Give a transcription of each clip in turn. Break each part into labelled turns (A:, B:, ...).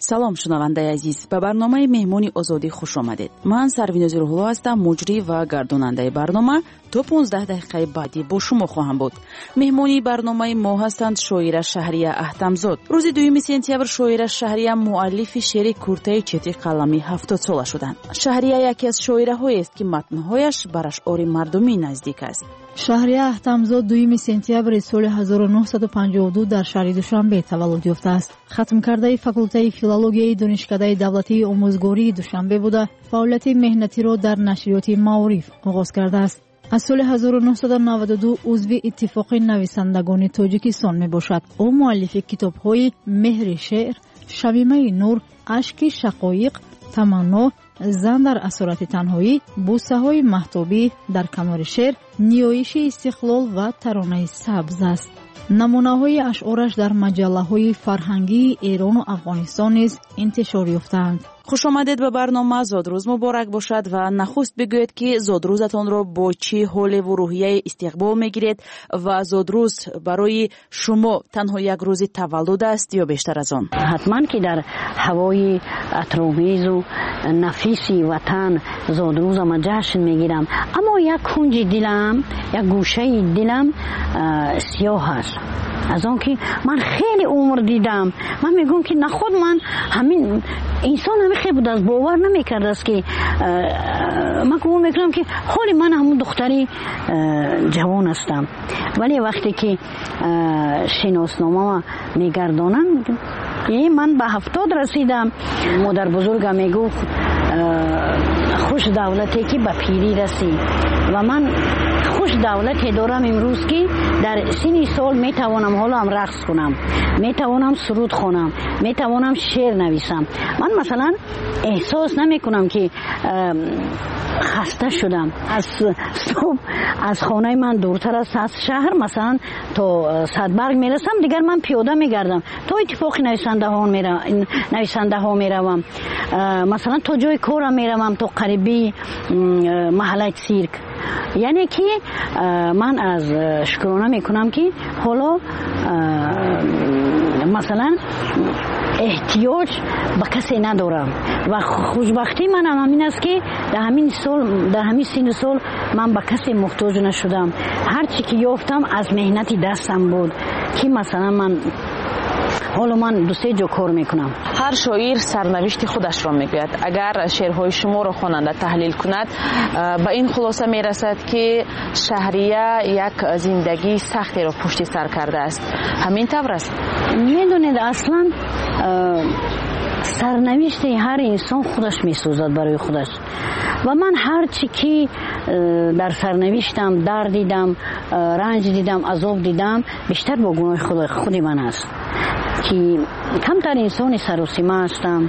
A: салом шунавандаи азиз, ба барномаи меҳмони озодӣ хуш омадед. ман Сарвинози Рӯҳулло ҳастам, муҷрӣ ва гардонандаи барнома. то 15 дақиқаи баъдӣ бо шумо хоҳам буд. меҳмони барномаи мо ҳастанд шоира Шаҳрия Аҳтамзод. рӯзи 2 сентябр шоира Шаҳрия муаллифи шеъри куртаи чети қаламӣ 70 сола шуданд. Шаҳрия яке аз шоираҳоест ки матнҳояш ба ашъори мардумӣ наздик аст.
B: Шаҳрия Аҳтамзод 2 сентябри соли 1952 дар шаҳри Душанбе таваллуд ёфтааст. хатмкардаи факултаи филологияи донишкадаи давлатии омӯзгории Душанбе буда фаъолияти меҳнатиро дар нашриёти Маориф оғоз кардааст. аз соли 1992 узви иттифоқи нависандагони Тоҷикистон мебошад. ӯ муаллифи китобҳои Меҳри шеър, Шамимаи нур, Ашки шақоиқ, Таманно, Зан дар асорати танҳоӣ, Бусаҳои маҳтобӣ, Дар канори шеър, Ниёиши истиқлол ва Таронаи сабз аст. намунаҳои ашъораш дар маҷаллаҳои фарҳангии Эрону Афғонистон низ интишор ёфтаанд.
A: хуш омадед ба барнома. зодрӯз муборак бошад ва нахуст бигӯед ки зодрӯзатонро бо чӣ ҳолеву рӯҳияе истиқбол мегиред ва зодрӯз барои шумо танҳо як рӯзи таваллуд аст ё бештар аз он?
C: ҳатман ки дар ҳавои атробезу нафиси ватан зодрӯзама ҷашн мегирам, аммо як кунҷи дилам, як гӯшаи дилам сиёҳ аст. аз он ки ман хеле умр дидам, ман мегӯям ки нахуд ман ҳамин инсон ҳамихе будааст, бовар намекардааст ки ман гумон мекунам ки ҳоли ман ҳамун духтари ҷавон ҳастам. вале вақте ки шиносномама мегардонам, ман ба 70 расидам. модарбузургам мегуфт хуш давлате ки ба пирӣ расӣ, ва ман хуш давлате дорам имрӯз ки дар синни сол метавонам ҳолам рақс кунам, метавонам суруд хонам, метавонам шеър нависам. ман масалан эҳсос намекунам ки хаста шудам. аз субҳ аз хонаи ман дуртар аст, аз шаҳр масалан то Садбарг мерасам, дигар ман пиёда мегардам, то иттифоқи нависандаҳо меравам, масалан то ҷои корам меравам, то қариби маҳаллаи цирк. яъне ки ман аз шукрона мекунам ки ҳоло масалан эҳтиёҷ ба касе надорам ва хушбахтии манам ҳамин аст ки дар ҳамин синну сол ман ба касе муҳтоҷ нашудам. ҳар чӣ ки ёфтам аз меҳнати дастам буд, ки масалан ман ҳоло ман ду-се ҷо кор мекунам.
A: ҳар шоир сарнавишти худашро мегӯяд. агар шеърҳои шуморо хонанда таҳлил кунад, ба ин хулоса мерасад ки Шаҳрия як зиндагии сахтеро пушти сар кардааст. ҳамин тавр аст?
C: медонед, аслан сарнавишти ҳар инсон худаш месозад барои худаш. ва ман ҳар чӣ ки дар сарнавиштам дард дидам, ранҷ дидам, азоб дидам, бештар бо гуноҳи худи ман аст, ки камтар инсони саросима ҳастам,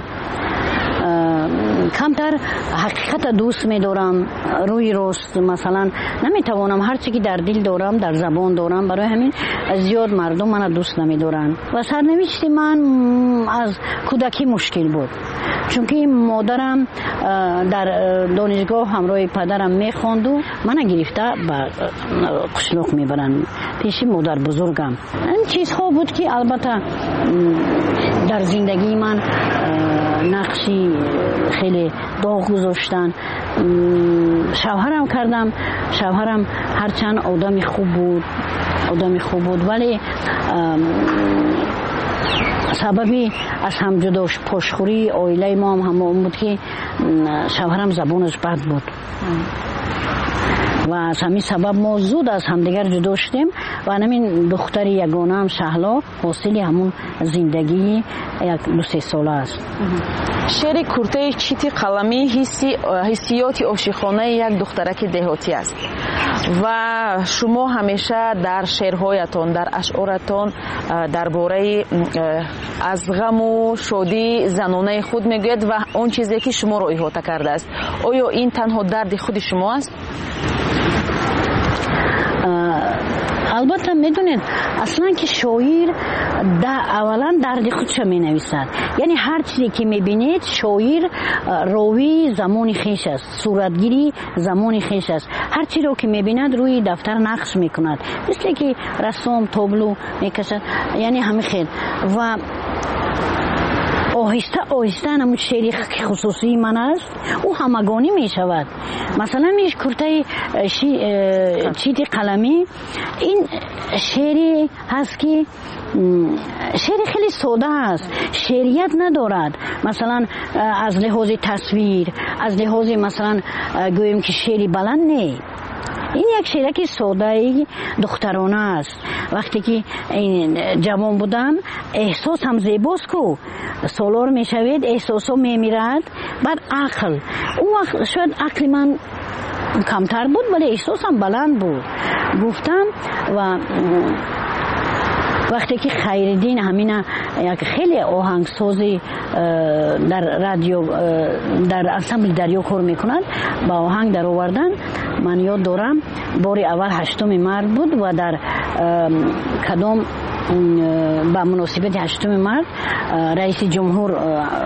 C: камтар ҳақиқата дӯст медорам, рӯи рост масалан наметавонам ҳар чӣ ки дар дил дорам дар забон дорам. барои ҳамин зиёд мардум мана дӯст намедоранд. ва сарнавишти ман аз кӯдакӣ мушкил буд, чунки модарам дар донишгоҳ ҳамроҳи падарам мехонду мана гирифта ба қишлоқ мебаранд пеши модарбузургам. ин чизҳо буд ки албатта дар зиндагии ман нақши хеле доғ гузоштанд. шавҳарам кардам. шавҳарам ҳарчанд одами хуб буд, вале сабаби аз ҳамҷудошпошхӯрии оилаи мо ҳам буд ки шавҳарам забонаш бад буд. ва аз ҳамин сабаб мо зуд аз ҳамдигар ҷудо шудем ва ҳамин духтари ягонаам Шаҳло ҳосили ҳамун зиндагии як 2-3 сола аст.
A: шеъри куртаи чити қаламӣ ҳиссиёти ошиқонаи як духтараки деҳотӣ аст ва шумо ҳамеша дар шеърҳоятон, дар ашъоратон дар бораи аз ғаму шодии занонаи худ мегӯед ва он чизе ки шуморо иҳота кардааст. оё ин танҳо дарди худи шумо аст?
C: албатта медонед, аслан ки шоир аввалан дарди худша менависад. яъне ҳар чизе ки мебинед, шоир ровии замони хеш аст, суратгири замони хеш аст. ҳар чиро ки мебинад рӯи дафтар нақш мекунад, мисли ки рассом табло мекашад, яъне ҳамин хел. ва آهسته آهسته همون شعری خصوصی من است او همگانی می شود. مثلا میش کرته چیت قلمی این شعری هست که شعر خیلی ساده است، شعریت ندارد. مثلا از لحاظ تصویر، از لحاظ مثلا گویم که شعری بلند نه، این یک شعرک ساده دخترانه است. وقتی که جوان بودم احساس هم زیباست کو سالار می شوید، احساس ها می میرد. بعد عقل، اون وقت شاید عقل من کمتر بود ولی احساس هم بلند بود. گفتم و وقتی که خیردین همین یک خیلی آهنگسازی در رادیو در انسامبل دریا کار میکنند، با آهنگ در آوردن من یاد دارم بار اول 8 مرد بود و در کدام با مناسبت 8 مرد رئیس جمهور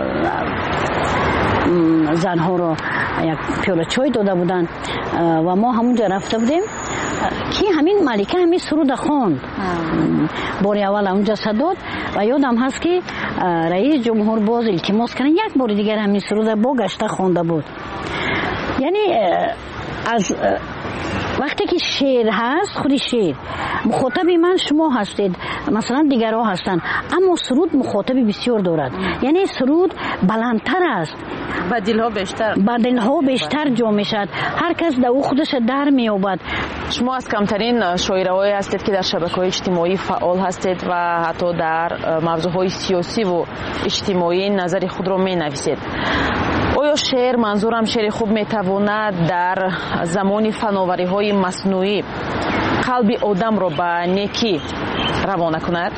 C: زنها رو یک پیاله چای داده بودن و ما همونجا رفته بودیم که همین ملکه همین سرود خواند. بار اول اونجا صداد و یادم هست که رئیس جمهور باز التماس کنه یک بار دیگر همین سرود با گشته خوانده بود. یعنی از وقتی که شعر هست، خودی شعر مخاطب من شما هستید، مثلا دیگرها هستند، اما سرود مخاطب بسیار دارد. یعنی سرود بلندتر است،
A: با دلها بیشتر جا میشد، هر کس در او خودش در مییابد.
D: شما از کمترین شاعرایی هستید که در شبکه‌های اجتماعی فعال هستید و حتی در موضوعهای سیاسی و اجتماعی نظر خود را مینویسید. آیا شعر، منظورم شعر خوب میتواند در زمان فناوری‌های مصنوعی قلب آدم را به نیکی روانه کند؟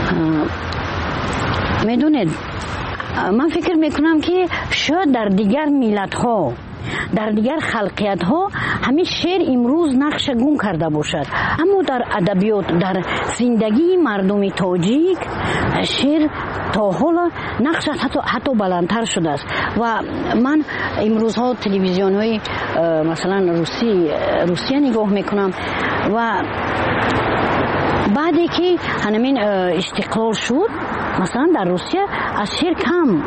C: میدونید من فکر میکنم که شاید در دیگر ملت ها، در دیگر خلقیت ها همین شعر امروز نقش گم کرده باشد، اما در ادبیات، در زندگی مردم تاجیک شعر تا حالا نقش حتی بلندتر شده است. و من امروز ها تلویزیون های مثلا روسیه نگاه میکنم و بعدی که همین استقلال شد مثلا در روسیه از شعر کم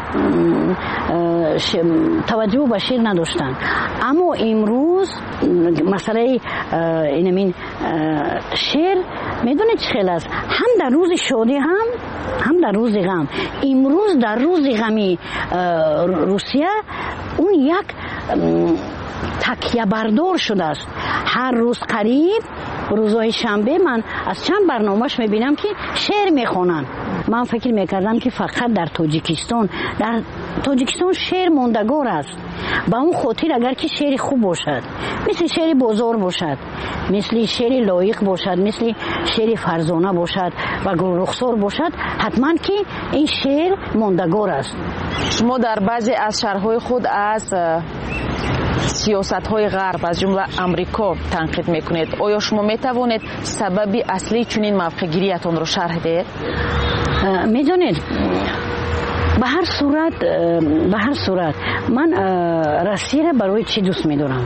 C: توجه به شعر نداشتن، اما امروز مسئله اینمین شعر میدونید چه خیلی است، هم در روز شادی هم در روز غم. امروز در روز غمی روسیه اون یک تکیه بردار شده است. هر روز قریب روزهای شنبه من از چند برنامهش میبینم که شعر میخونن. من فکر میکردم که فقط در تاجیکستان شعر موندگار است. با اون خاطر اگر که شعر خوب باشد، مثل شعر بازار باشد، مثل شعر لایق باشد، مثل شعر فرزانه باشد و گل رخسار باشد، حتما که این شعر موندگار است.
D: شما در بعضی از شعرهای خود از سیاست‌های غرب از جمله امریکا تنقید میکنید. آیا شما میتوانید سبب اصلی چنین موقع‌گیریتان را شرح دهید؟
C: میدونید به هر صورت من روسیه را برای چی دوست میدارم؟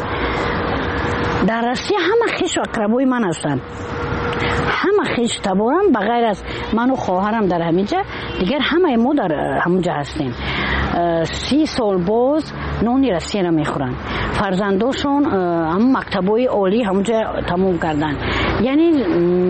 C: در روسیه همه خویش و اقربای من هستند، همه خویش تبارم بغیر از من و خواهرم در همینجا، دیگر همه ما در همونجا هستیم. 30 سال باز نان روسیه را میخورن، فرزنداشون هم مکتبای عالی همونجا تموم کردن. یعنی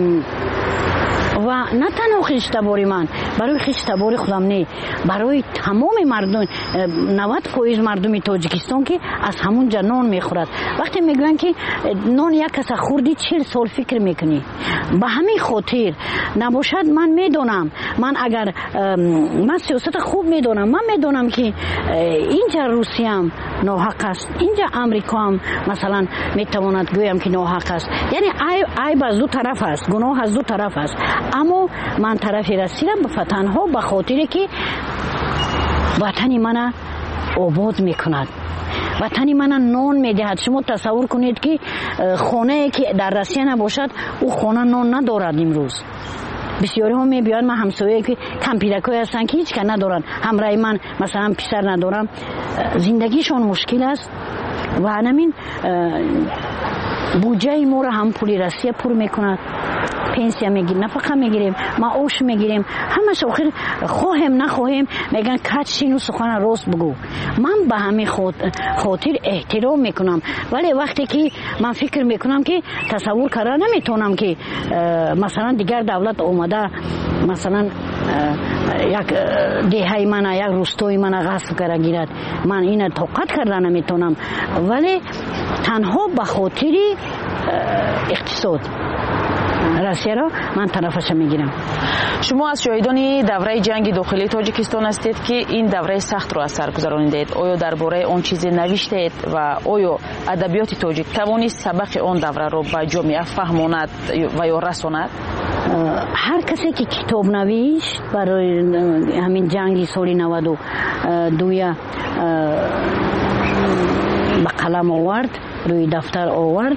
C: و نه تنها خیشتباری من، برای خیشتباری خودم نه، برای تمام مردم 90% مردم تاجیکستان که از همون نان میخورد. وقتی میگن که نان یک کس خوردی 40 سال فکر میکنی، به همین خاطر نباشد. من میدونم، من اگر من سیاست خوب میدونم، من میدونم که اینجا روسیه هم ناحق است، اینجا امریکا هم مثلا میتواند گویم که ناحق است. یعنی عیب از دو طرف است، گناه از دو طرف است، اما من طرف رسیدم به فتنها به خاطر که وطن من آباد میکند، وطن من نان میدهد. شما تصور کنید که خانه که در روسیه نباشد او خانه نان ندارد. امروز بسیاری ها میبیان، من همسایه که کمپیرکای هستن که هیچ که ندارن، همراه من مثلا پسر ندارم، زندگیشون مشکل است و همین بودجه ما را هم پولی روسیه پر میکند. پنسیا میگیریم، نفقه میگیریم، معاش میگیریم، همش آخر خواهیم نخواهیم میگن کاتشینو سخن راست بگو. من به همین خاطر احترام میکنم، ولی وقتی که من فکر میکنم که تصور کردن نمیتونم که مثلا دیگر دولت اومده مثلا یک دهه من یک روستای من غصب کرده گیرد، من این طاقت کردن نمیتونم، ولی تنها به خاطر اقتصاد روسیه را من طرفش میگیرم.
D: شما از شاهدان دوره جنگ داخلی تاجیکستان هستید که این دوره سخت را از سر گذراندید. آیا درباره آن چیزی نوشتید و آیا ادبیات تاجیک توانست سبق آن دوره را به جامعه فهماند و یا رساند؟
C: هر کسی که کتاب نوشت برای همین جنگ سال 92 به قلم آورد، روی دفتر آورد،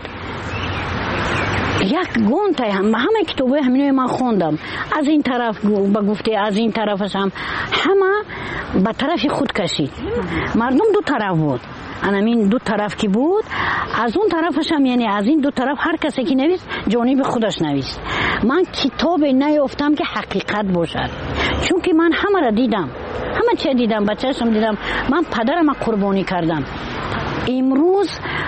C: یک گونتای همه کتابه همینوی من خوندم، از این طرف به گفته از این طرفش هم همه به طرف خود کشید. مردم دو طرف بود، همین دو طرف که بود، از اون طرفش هم یعنی از این دو طرف هر کسی که نویست جانب خودش نویست. من کتاب نیافتم که حقیقت باشد، چون که من همه را دیدم، همه چه دیدم، بچه‌شم دیدم، من پدرم قربانی کردم. امروز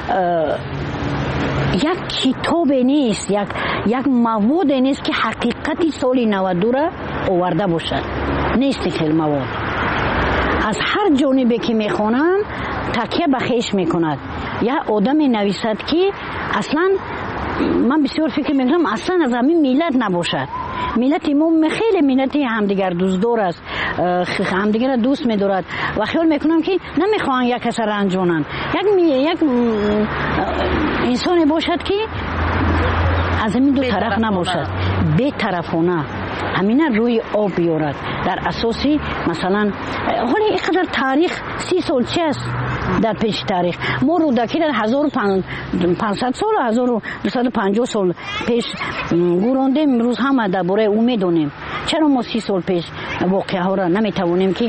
C: یک کتاب نیست، یک مواد نیست که حقیقتی سال 92 را آورده باشد، نیست خیلی مواد. از هر جانبی که میخونم تکیه به خویش میکند. یا آدم نویسد که اصلا من بسیار فکر میکنم اصلا از همین ملت نباشد. ملت ما خیلی ملت همدیگر دوستدار است، همدیگر را دوست می‌دارد و خیال میکنم که نمیخوان یک کس رنجونن. یک انسانی باشد که از این دو طرف نباشد، به طرفانه همینا روی آب بیارد. در اساسی مثلا حالا اینقدر تاریخ 30 سال چه است در پیش تاریخ، ما رودکی در 1500 سال 1250 سال پیش گوراندیم، امروز همه درباره او میدونیم. چرا ما 30 سال پیش واقعه ها را نمیتوانیم که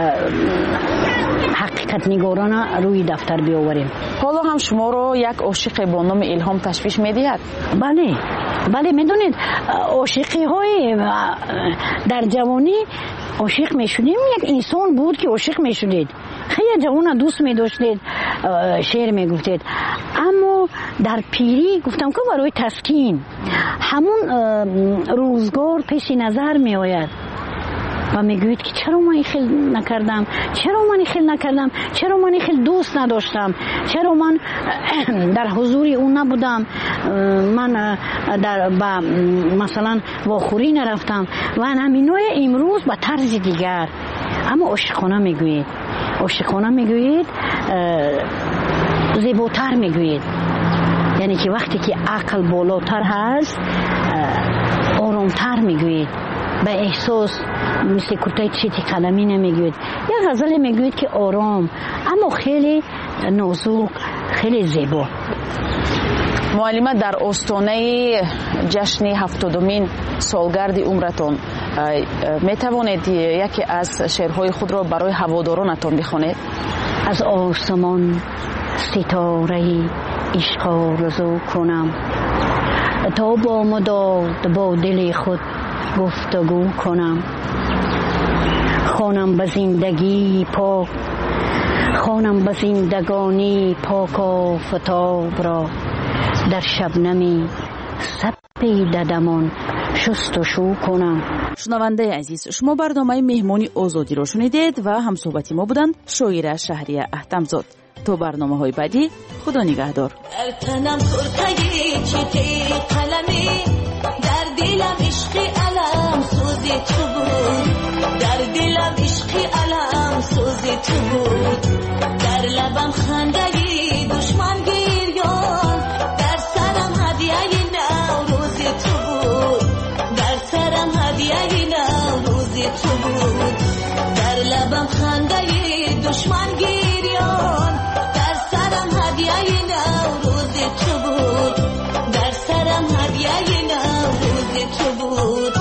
C: حقیقت نگارانه روی دفتر بیاوریم؟
D: حالا هم شما رو یک عاشق با نام الهام تشویش میدهد؟
C: بله میدونید عاشقی های در جوانی عاشق میشدیم، یک انسان بود که عاشق میشدید، خیلی جوان دوست میداشتید، شعر میگفتید، اما در پیری گفتم که برای تسکین همون روزگار پیش نظر می آید و میگوید که چرا من خیلی نکردم، چرا من خیلی دوست نداشتم، چرا من در حضور اون نبودم، من در مثلا واخوری نرفتم و همینای امروز به طرز دیگر. اما عاشقانه میگوید، زیباتر میگوید، یعنی که وقتی که عقل بالاتر هست آرامتر میگوید، به احساس مثل کورتای چیتی کلمی نمیگوید. یا غزل میگوید که آرام اما خیلی نازک، خیلی زیبا.
D: معلمه، در آستانه جشن 70مین سالگرد عمرتان میتوانید یکی از شعرهای خود را برای هوادارانتان بخوانید؟
C: از آسمان ستاره عشق آرزو کنم، تا با مداد با دل خود گفتگو کنم، خوانم به زندگی پاک، خوانم به زندگانی پاک آفتاب را، در شبنمی سپیددمان شست و شو کنم.
A: شنونده عزیز، شما برنامه مهمانی آزادی رو شنیدید و همصحبتی ما بودند شاعره شهریه اهتمزاد. تو برنامه‌های بعدی خدا نگهدار.
E: ارتنم کرتگی چیتی قلمی، در دلم عشقی علم سوزی تو بود، در دلم عشقی علم سوزی تو بود، در لبم خندگی دشمن گریان، در سرم هدیه نوروزی تو بود، در سرم هدیه نوروزی تو بود، در لبم خندگی دشمن گریان، در سرم هدیه نوروزی تو بود، در سرم هدیه نوروزی تو بود.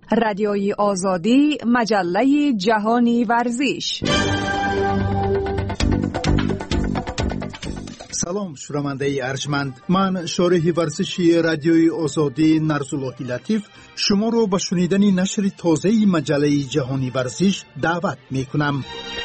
F: رادیوی آزادی، مجله جهانی ورزش.
G: سلام شنونده ارجمند، من شارح ورزشی رادیوی آزادی نرسالله لطیف شما رو به شنیدن نشر تازه مجله جهانی ورزش دعوت می کنم.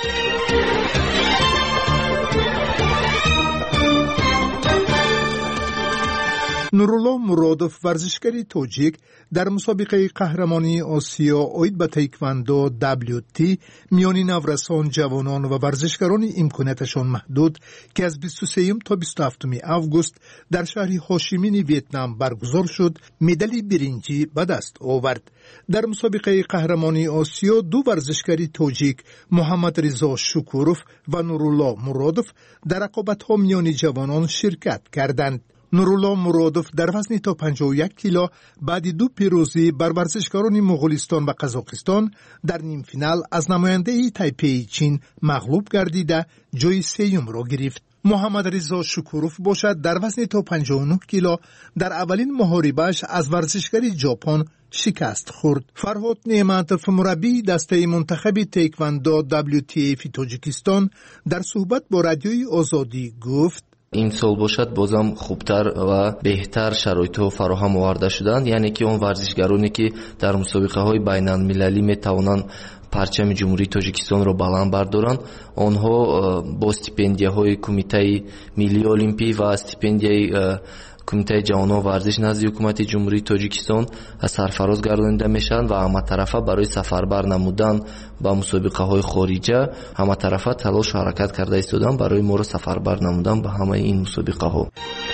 G: نورالله مرادوف ورزشکاری توجیک در مسابقه قهرمانی آسیا اوید به تایکواندو WT میان نورسان، جوانان و ورزشکاران امکاناتشان محدود که از 23 تا 27 آگوست در شهر هوشیمین ویتنام برگزار شد، مدال برنجی به دست آورد. در مسابقه قهرمانی آسیا دو ورزشکاری توجیک محمد رضا شکوروف و نورالله مرادوف در رقابت‌ها میان جوانان شرکت کردند. نورالله مرادوف در وزن تا 51 کیلو بعد دو پیروزی بر ورزشکاران مغولستان و قزاقستان در نیم فینال از نماینده تایپی چین مغلوب گردیده جای سوم را گرفت. محمد رضا شکوروف باشد در وزن تا 59 کیلو در اولین محاربه‌اش از ورزشکاری ژاپن شکست خورد. فرهاد نعمتوف مربی دسته منتخب تایکواندو WTA تاجیکستان در صحبت با رادیوی آزادی گفت:
H: این سال باشد بازم خوبتر و بهتر شرایط فراهم آورده شدند، یعنی که اون ورزشکارانی که در مسابقه های بین المللی میتوانند پرچم جمهوری تاجیکستان را بلند بردارند، آنها با استیپندیاهای کمیته ملی المپی و استیپندیای کمیته جهانی ورزش نزد حکومت جمهوری تاجیکستان سرفراز گردانیده میشن و همه طرفه برای سفربر نمودن با مسابقه های خارجه همه طرفه تلاش و حرکت کرده ایستادن برای ما را سفربر نمودن به همه این مسابقه ها.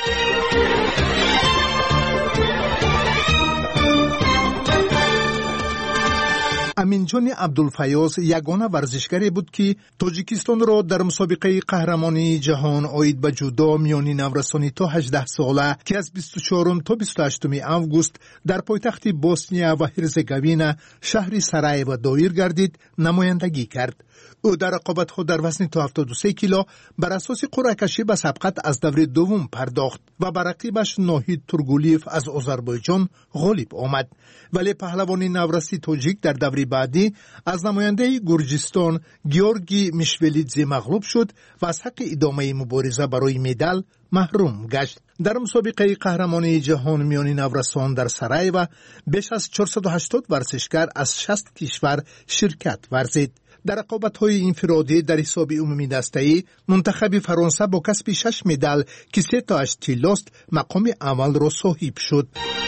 G: امینجان عبدالفیاض یگانه ورزشکاری بود که تاجیکستان را در مسابقه قهرمانی جهان اوید به جودو میان نورسانی تا 18 ساله که از 24 تا 28 آگوست در پایتخت بوسنیا و هرزگوین شهر سرایو دایر گردید نمایندگی کرد. او در رقابت‌ها در وزن تا 73 کیلو بر اساس قرعه کشی به سبقت از دور دوم پرداخت و بر رقیبش ناهید تورگولیف از آذربایجان غالب آمد، ولی پهلوان نورسی تاجیک در دور بعدی از نماینده گرجستان گیورگی میشولیدزی مغلوب شد و از حق ادامه مبارزه برای مدال محروم گشت. در مسابقه قهرمانی جهان میان نورسان در سرایو بیش از 480 ورزشکار از 60 کشور شرکت ورزید. در رقابت‌های انفرادی در حساب عمومی دسته‌ای منتخب فرانسه با کسب 6 مدال که 3 تاش طلاست مقام اول را صاحب شد.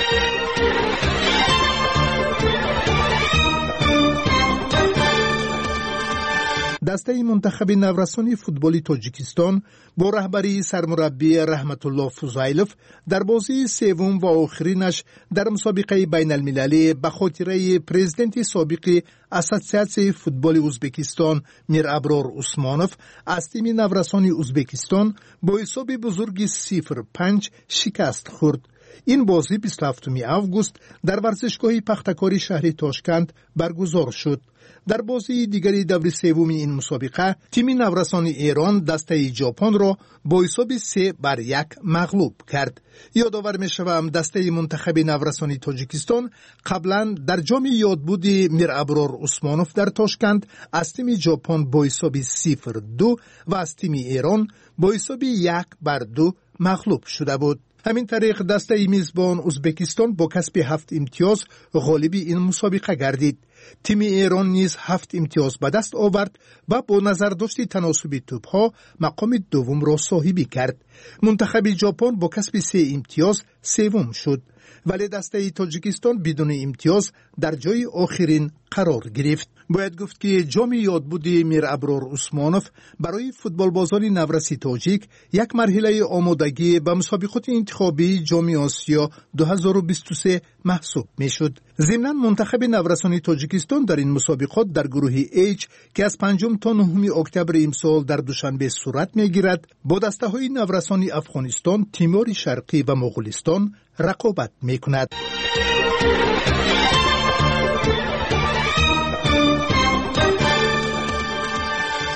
G: دسته منتخب نورسانی فوتبالی تاجیکستان با رهبری سرمربی رحمت الله فضایلوف در بازی سوم و آخرینش در مسابقه بین المللی به خاطره پرزیدنت سابق اساسیاسیون فوتبال ازبکستان میر ابرار عثمانوف از تیم نورسانی ازبکستان با حساب بزرگ 0-5 شکست خورد. این بازی 27 آگوست در ورزشگاه پختکاری شهر تاشکند برگزار شد. در بازی دیگری دور سوم این مسابقه تیم نورسان ایران دسته ژاپن را با حساب 3-1 مغلوب کرد. یادآور می‌شوم دسته منتخب نورسانی تاجیکستان قبلا در جام یادبود میر ابرار عثمانوف در تاشکند از تیم ژاپن با حساب 0-2 و از تیم ایران با حساب 1-2 مغلوب شده بود. همین طریق دسته میزبان ازبکستان با کسب 7 امتیاز غالب این مسابقه گردید. تیم ایران نیز 7 امتیاز به دست آورد و با نظر داشت تناسب توپ‌ها مقام دوم را صاحبی کرد. منتخب ژاپن با کسب 3 امتیاز سوم شد، ولی دسته تاجیکستان بدون امتیاز در جای آخرین قرار گرفت. باید گفت که جام یادبود میر ابرار عثمانوف برای فوتبال بازان نورسی تاجیک یک مرحله آمادگی به مسابقات انتخابی جام آسیا 2023 محسوب می شد. ضمناً منتخب نورسانی تاجیکستان در این مسابقات در گروه H که از 5 تا 9 اکتبر امسال در دوشنبه صورت می گیرد با دسته های نورسانی افغانستان، تیمور شرقی و مغولستان رقابت می کند.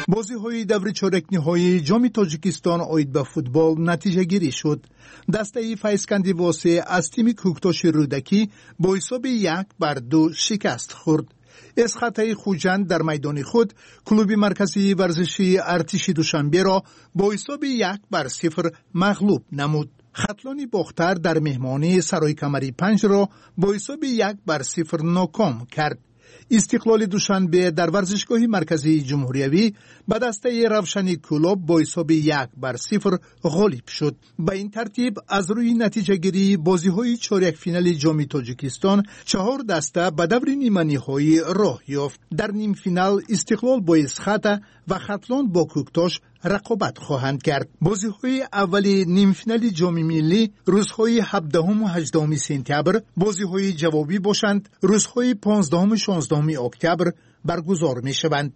G: بازی‌های دور چهارک نهایی جام تاجیکستان اید به فوتبال نتیجه گیری شد. دسته فیضکندی واسه از تیم کوکتاش رودکی با حساب 1-2 شکست خورد. از خطای خوجند در میدان خود کلوب مرکزی ورزشی ارتش دوشنبه را با حساب 1-0 مغلوب نمود. خطلانی باختر در مهمانی سرای کمری 5 را با حساب 1-0 ناکام کرد. استقلال دوشنبه در ورزشگاه مرکزی جمهوریوی به دسته روشنی کلوب با حساب 1-0 غالب شد. به این ترتیب از روی نتیجه گیری بازی‌های چهارک فینال جام تاجیکستان 4 دسته به دور نیمه نهایی راه یافت. در نیم فینال استقلال با اسخط و خطلان با کوکتاش رقابت خواهند کرد. بازی‌های اولی نیم فینال جام ملی روزهای 17 و 18 سپتامبر، بازی‌های جوابی باشند روزهای 15 و 16 اکتبر برگزار می‌شوند.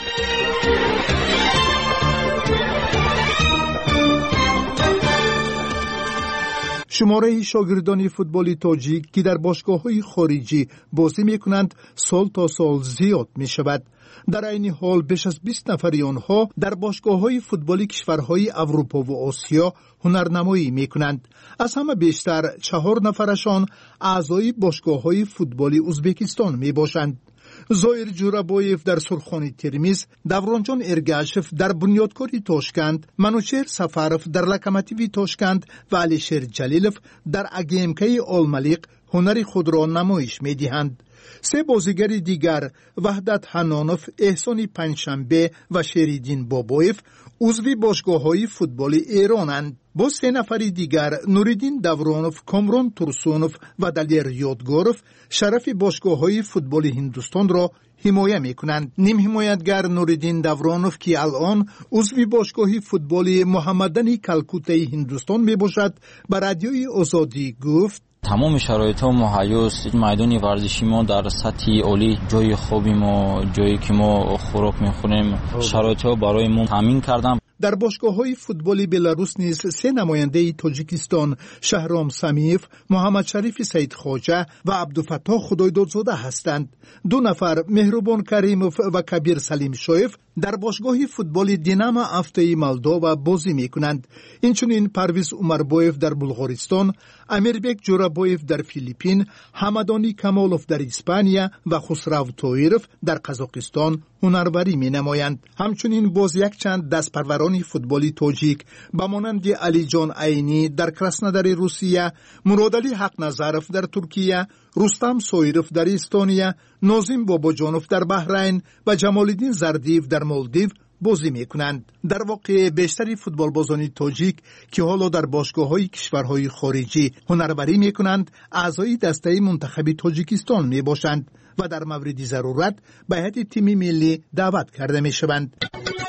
G: شماره شاگردان فوتبال تاجیک که در باشگاه‌های خارجی بازی می‌کنند سال تا سال زیاد می‌شود. در این حال بیش از 20 نفر آنها در باشگاه‌های فوتبالی کشورهای اروپا و آسیا هنرنمایی می‌کنند. از همه بیشتر 4 نفرشان اعضای باشگاه‌های فوتبالی ازبکستان میباشند. زایر جورابویف در سرخانی ترمیز، دورانجان ارگاشف در بنیادکاری تاشکند، منوچهر سفارف در لوکوموتیو تاشکند و علیشیر جلیلوف در اگیمکی آلملیق هنر خود را نمایش می‌دهند. 3 بازیگر دیگر وحدت حنانوف، احسان پنجشنبه و شریدین بابایف عضو باشگاه‌های فوتبالی ایرانند. با 3 نفر دیگر نوریدین دورانوف، کامران تورسونوف و دلیر یادگاروف شرف باشگاه‌های فوتبالی هندوستان را حمایت می‌کنند. نیم حمایتگر نوریدین دورانوف که الان عضو باشگاه فوتبالی محمدانی کلکوتای هندوستان میباشد به رادیوی آزادی گفت:
I: تمام شرایط ها مهیاست. میدان ورزشی ما در سطح عالی، جای خوبی ما، جایی که ما خوراک میخوریم، شرایط ها برای ما تامین کردم.
G: در باشگاه‌های فوتبالی بلاروس نیز 3 نماینده تاجیکستان، شهرام سمیف، محمد شریف سید خواجه و عبدالفتاح خدایدادزاده هستند. 2 نفر مهربان کریموف و کبیر سلیم شایف در باشگاه فوتبال دیناما افتای مالدووا بازی می‌کنند. اینچنین پرویز عمربایف در بلغارستان، امیربک جورابایف در فیلیپین، حمدانی کمالوف در اسپانیا و خسرو تویروف در قزاقستان هنروری می‌نمایند. همچنین باز یک چند دستپروران فوتبالی تاجیک به مانند علی جان عینی در کراسنودار روسیه، مرادعلی حق نظرف در ترکیه، رستم سویروف در استونیا، نازم باباجانوف در بحرین و جمالالدین زردیف در مالدیو بازی میکنند. در واقع بیشتری فوتبال بازان تاجیک که حالا در باشگاه‌های کشورهای خارجی هنروری میکنند، اعضای دسته منتخب تاجیکستان میباشند و در مورد ضرورت به هیئت تیم ملی دعوت کرده میشوند.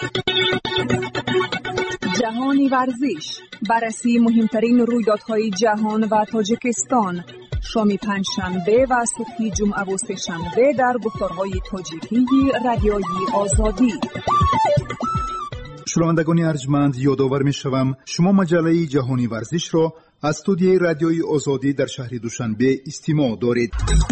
F: جهانی ورزش، بررسی مهمترین رویدادهای جهان و تاجیکستان، شام پنجشنبه و صبح جمعه و سه‌شنبه در گفتارهای تاجیکی رادیوی آزادی.
G: شنوندگان ارجمند، یادآور می‌شوم شما مجله جهانی ورزش را از استودیوی رادیوی آزادی در شهر دوشنبه استماع دارید.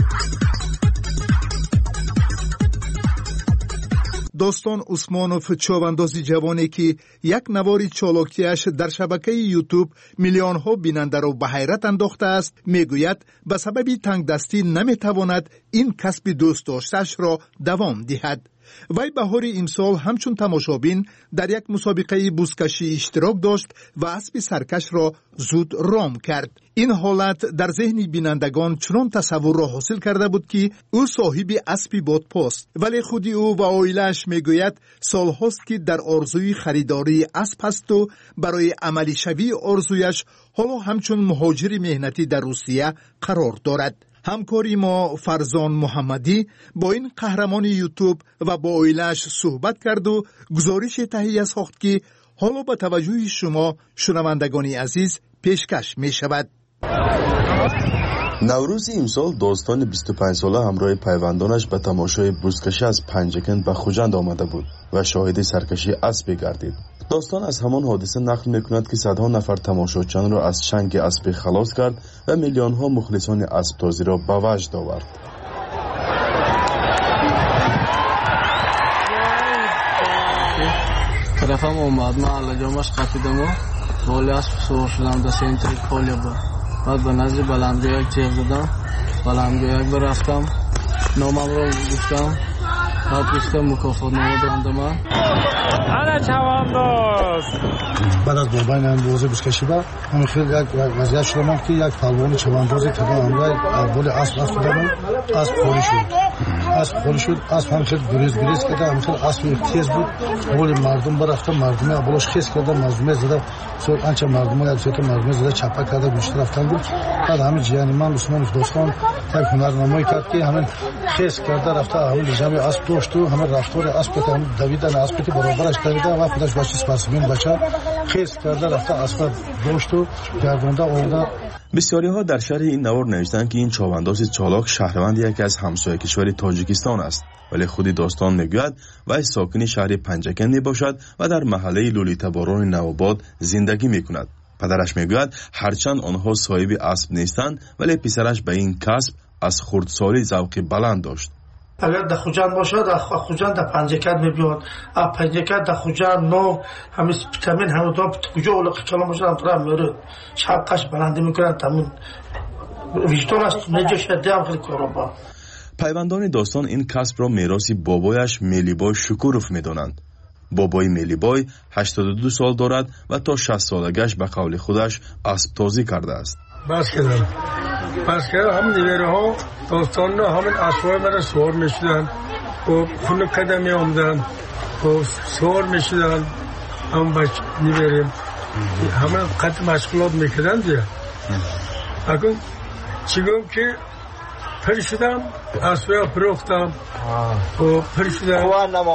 G: داستان عثمانوف، چوباندازی جوانی که یک نوار چالاکیش در شبکه یوتیوب میلیون ها بیننده را به حیرت انداخته است، میگوید به سبب تنگ دستی نمیتواند این کسب دوست داشته‌اش را دوام دهد. وی بهار امسال همچون تماشابین در یک مسابقه بزکشی اشتراک داشت و اسب سرکش را زود رام کرد. این حالت در ذهن بینندگان چنان تصور را حاصل کرده بود که او صاحب اسبی بادپاست، ولی خودی او و عائله‌اش میگوید سالهاست که در آرزوی خریداری اسب است و برای عملی شوی آرزویش حالا همچون مهاجر مهنتی در روسیه قرار دارد. همکاری ما فرزان محمدی با این قهرمان یوتیوب و با عائله‌اش صحبت کرد و گزارش تهیه ساخت که حالا با توجه شما شنوندگان عزیز پیشکش می شود.
J: نوروز امسال داستان 25 ساله همراه پیوندانش به تماشای بزکشی از پنجکند به خوجند آمده بود و شاهد سرکشی اسب گردید. داستان از همان حادثه نقل می‌کند که صدها نفر تماشاچیان را از چنگ اسب خلاص کرد و میلیون‌ها مخلصان اسب تازی را به وجد آورد.
K: طرفم اومد من علجامش خطیدم و بالی اسب سوار شدم دست این طریق پالیا با بعد به نزد بلندگاه یک جیغ زدم بلندگاه یک برفتم نامم رو گفتم بعد گفتم مکافات نامه دارنده من
L: انا چوانداز
M: بعد از بابای این بازی بسکشی با همین خیلی یک وضعیت شدم که یک پلوان چواندازی تدا همراه بالی اسب افتادم اسب خوری شد اسب هم خیلی گریز کرده هم خیلی اسب تیز بود بالی مردم برفتم مردمه بالاش خیس کرده مردمه زده سوت انچه مردمه یک سوت مردمه زده چپا کرده بیشتر رفتن بود بعد همین جیانی من عثمان دوستان یک هنرنمایی کرد که همین خیس کرده رفته همین جمع اسب داشت و همین رفتار اسب که همین دویدن اسب که برابرش دویده و خودش بچه سپاسمین بچه خیس کرده رفته اسب داشت و گردونده آورده.
J: بسیاری ها در شرح این نوار نوشتند که این چاوانداز چالاک شهروند یکی از همسایه کشور تاجیکستان است، ولی خودی داستان میگوید و ساکن شهر پنجکن می باشد و در محله لولیتا باران نوآباد زندگی میکند. پدرش میگوید هرچند آنها صاحب اسب نیستند ولی پسرش به این کسب از خردسالی ذوق بلند داشت.
N: اگر در خوجند باشد در خوجند در پنجکن میبیاد پنجکن در خوجند نو همین تامین همون کجا اولق کلام باشد هم طرف میرد شبقش بلنده میکنند تامین ویژدان است نجا شده هم خیلی کارا با.
J: پیوندان داستان این کسب را میراث بابایش میلیبای شکوروف میدانند. بابای میلیبای 82 سال دارد و تا 60 سالگش به قول خودش اسب تازی کرده است.
O: بس کردم همین نیوره ها داستان همین اسبای مرا سوار میشدن و خونه قدمی آمدن و سوار میشدن هم بچ نیوره همین قد مشغولات میکردن دیگه اکن چیگم که پر شدم اسبای پروختم و پر شدم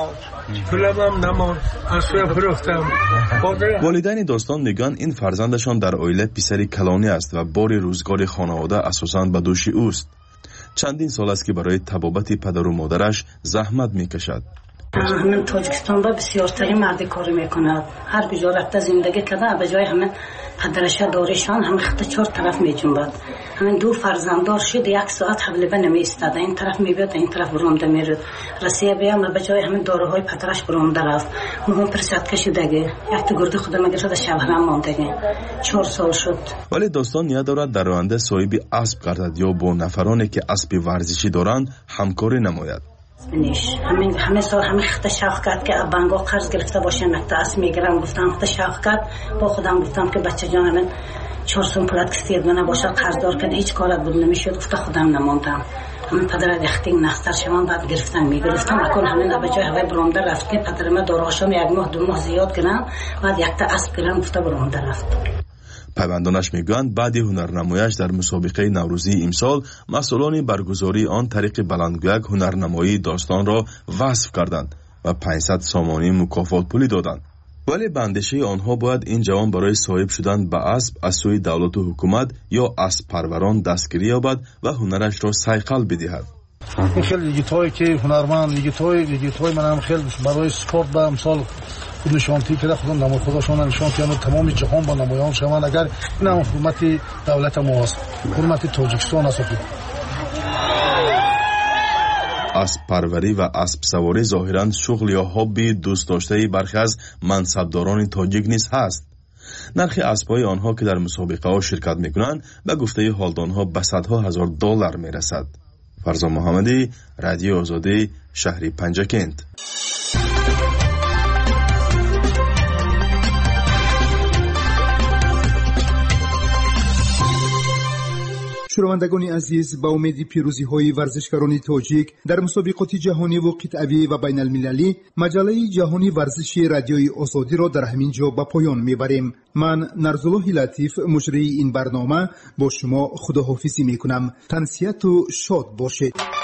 O: پلمم نماز اسبای پروختم.
J: والدین داستان میگن این فرزندشان در عائله پسری کلانی است و بار روزگار خانواده اساساً به دوش اوست. چندین سال است که برای طبابت پدر و مادرش زحمت میکشد.
C: همین تاجیکستان با بسیارترین مردی کار میکند. هر کجا رفته زندگی کرده به جای همین پدرش دارشان همین خط چهار طرف میجنبد. همین دو فرزنددار شد یک ساعت حوله نمی ایستاد این طرف میبیاد این طرف برونده میرد رسیه بیام به جای همین داروهای پدرش برونده رفت مهم پرسد کشیدگی یک تا گرده خودم اگر شده شبرم ماندگی 4 سال شد. ولی
J: داستان نیاد دارد در آینده صاحب اسب گردد یا با نفرانی که اسب ورزشی دارند همکاری نماید.
C: همه سال همه خط شاخ کرد که بانگو قرض گرفته باشه مقطع اسب میگیرم گفتم خط شاخ کرد با خودم گفتم که بچه جان من 400 پولت کستید منه باشه قرضدار کرد هیچ کارت بود نمیشد گفته خودم نماندم همین پدر دختین نختر شمان بعد گرفتن میگرفتم اکن همین به جای هوای برونده رفت که پدر ما داروهاشم 1 ماه 2 ماه زیاد کنم بعد یک تا اسب گرم گفته برونده رفت.
J: پیوندانش میگویند بعد هنرنمایش در مسابقه نوروزی امسال مسئولان برگزاری آن طریق بلندگویک هنرنمایی داستان را وصف کردند و 500 سامانی مکافات پولی دادند. ولی به اندیشه آنها باید این جوان برای صاحب شدن به اسب از سوی دولت و حکومت یا اسب پروران دستگیری یابد و هنرش را صیقل بدهد.
M: این خیلی یگیتایی که هنرمند یگیتای من هم خیلی برای سپورت به امسال نشانتی که خودم نمای خودشون نشان کردن تمام جهان با نمایان شوند. اگر این هم حکومت دولت ما است حکومت تاجیکستان است.
J: اسب پروری و اسب سواری ظاهراً شغل یا هابی دوست داشته برخی از منصبداران تاجیک نیز هست. نرخ اسب‌های آنها که در مسابقه ها شرکت می‌کنند به گفته حالدانها به صدها هزار دلار می‌رسد. فرزان محمدی، رادیو آزادی، شهر پنجکند.
G: شنوندگان عزیز، با امید پیروزی‌های ورزشکاران تاجیک در مسابقات جهانی و قطعی و بین المللی مجله جهانی ورزشی رادیوی آزادی را در همین جا به پایان میبریم. من نرزالله لطیف مجری این برنامه با شما خداحافظی میکنم. تنسیت و شاد باشید.